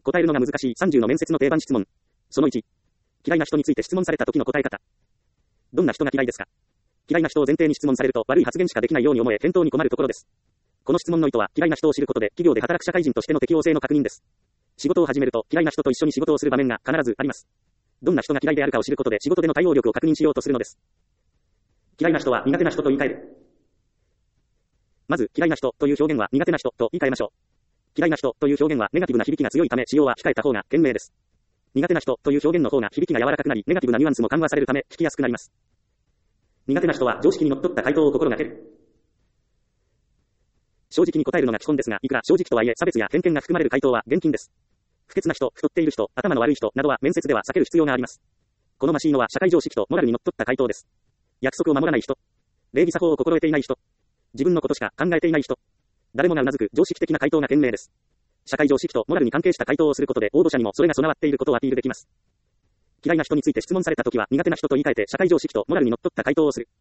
答えるのが難しい30の面接の定番質問。その1。嫌いな人について質問された時の答え方。どんな人が嫌いですか？嫌いな人を前提に質問されると悪い発言しかできないように思え返答に困るところです。この質問の意図は嫌いな人を知ることで企業で働く社会人としての適応性の確認です。仕事を始めると嫌いな人と一緒に仕事をする場面が必ずあります。どんな人が嫌いであるかを知ることで仕事での対応力を確認しようとするのです。嫌いな人は苦手な人と言い換える。まず、嫌いな人という表現は苦手な人と言い換えましょう。嫌いな人という表現はネガティブな響きが強いため使用は控えた方が賢明です。苦手な人という表現の方が響きが柔らかくなり、ネガティブなニュアンスも緩和されるため聞きやすくなります。苦手な人は常識にのっとった回答を心がける。正直に答えるのが基本ですが、いくら正直とはいえ差別や偏見が含まれる回答は厳禁です。不潔な人、太っている人、頭の悪い人などは面接では避ける必要があります。好ましいのは社会常識とモラルにのっとった回答です。約束を守らない人、礼儀作法を心得ていない人、自分のことしか考えていない人、誰もが頷く常識的な回答が賢明です。社会常識とモラルに関係した回答をすることで応募者にもそれが備わっていることをアピールできます。嫌いな人について質問されたときは苦手な人と言い換えて社会常識とモラルにのっとった回答をする。